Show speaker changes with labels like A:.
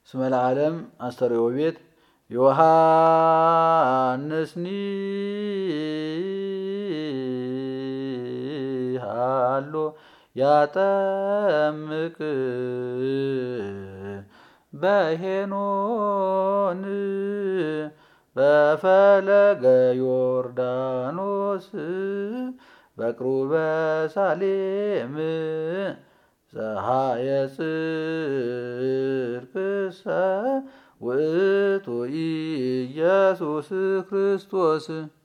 A: እስመ ለዓለም አስተርእዮ ቤት ዮሐንስኒ ሃሎ ያጠምቅ በሄኖን በፈለገ ዮርዳኖስ በቅሩበ ሳሌም ፀሐየ ጽድቅሰ ውእቱ ኢየሱስ ክርስቶስ